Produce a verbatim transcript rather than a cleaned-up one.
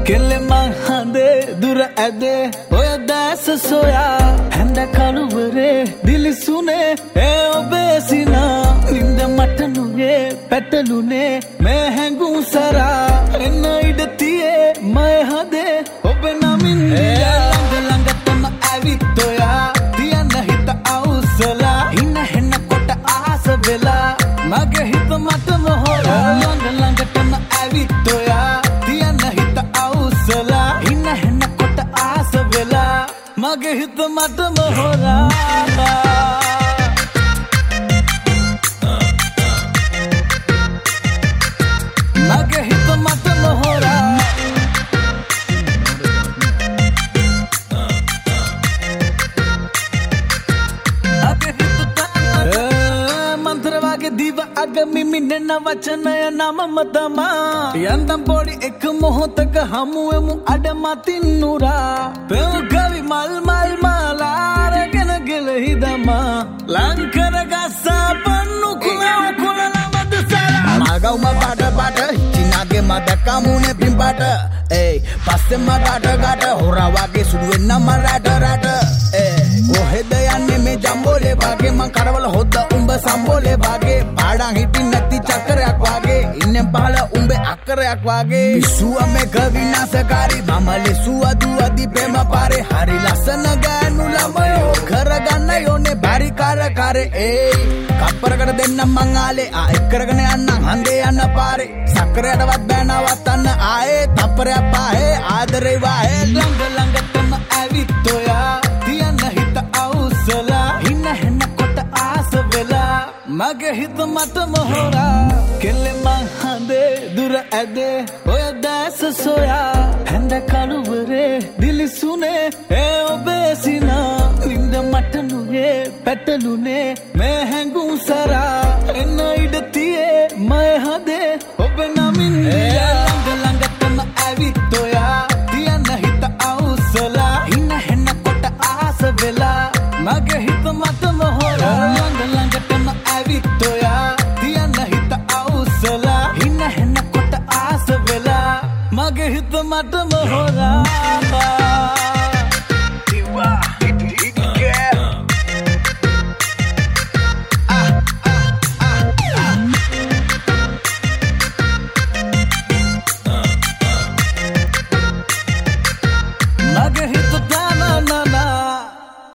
කෙල්ල මහඳේ දුර ඇදේ ඔය දැස සොයා හැඳ කළුවරේ දිලිසුනේ ඒ ඔබේ සිනා නින්ද මට නුගේ පැටලුනේ මේ හැඟුම් සරා එන්න ඉඩ තියේ මය හදේ ඔබ නමින් ළඟ ළඟටම ඇවිත් ඔයා තියන්න හිත අවුස්සලා ඉන්න හෙන්න කොට ආස වෙලා මගේ හිත මටම හොරා ළඟ ළඟටම ඇවිත් ඔයා තියන්න හිත අවුස්සලා ඉන්න හෙන්න කොට ආස වෙලා මගේ හිත මටම හොරා මගේ හිත මටම හොරා ಮಂತ್ರವಾಗಿ ದೀವ ಅಗ ಮಿಮಿ ನೆನ್ನ ವಚನಯ ನಮಮ ತಮ ಯಂದಂ ಪೋಡಿ ಎಕ್ ಮೊಹತಕ ಹಮುವೆಮು ಅಡ ಮಾತಿನ್ನೂರ ಪೆವು ಕವಿ ಮಲ್ ಮಲ್ ಮಲಾರಗನ ಗೆಲಹಿದಮ ಲಂಕರ ಗಸ ಪನ್ನು ಕುಲ ಕುಲ ನಮದ ಸರ ಮಗೌ ಮಬಾಟ ಬಾಟ ಚಿನಾಗೆ ಮದ ಕಾಮುನೆ ಪಿಂಪಾಟ ಏ ಪಸ್ಸೆ ಮಗಾಟ ಗಾಟ ಹೊರವಾಗಿ ಸುಡುವೆನ್ನ ಮರಾಟ ರಾಟ ಏ කොහෙද යන්නේ මේ ජම්බෝලේ වාගේ මං කරවල හොද්ද උඹ සම්බෝලේ වාගේ පාඩම් හිටින් නැති චක්‍රයක් වාගේ ඉන්නේ පහල උඹේ අක්කරයක් වාගේ පිස්සුව මේක විනාශකාරී මම ලෙසුව දුවදි ප්‍රේම පාරේ හරි ලස්සන ගෑනු ළමයෝ කරගන්න යෝනේ බරි කර කරේ ඒ කප්පරකට දෙන්නම් මං ආලේ ආ එක් කරගෙන යන්නම් හන්දේ යන්න පාරේ සක්‍රයටවත් බෑ නවත්තන්න ආයේ තප්පරයක් පාහේ ආදරේ වාහේ ළඟ ළඟටම ඇවිත් ඔයා තියන්න හිත අවුස්සලා ඉන්න හෙන්න කොට ආස වෙලා මගේ හිත මටම හොරා කෙල්ල මහඳේ දුර ඇදේ ඔය දැස සොයා හැඳ කළුවරේ දිලිසුනේ ඒ ඔබේ සිනා නින්ද මට නුගේ පැටලුනේ මේ හැඟුම් සරා එන්න ඉඩ තියේ මය හදේ ඔබ නමින් ළඟ ළඟටම ඇවිත් ඔයා තියන්න හිත අවුස්සලා ඉන්න හෙන්න කොට ආස වෙලා මගේ හිත මටම හොරා ළඟ ළඟටම ඇවිත් ඔයා තියන්න හිත අවුස්සලා ඉන්න හෙන්න කොට ආස වෙලා මගේ හිත මටම හොරා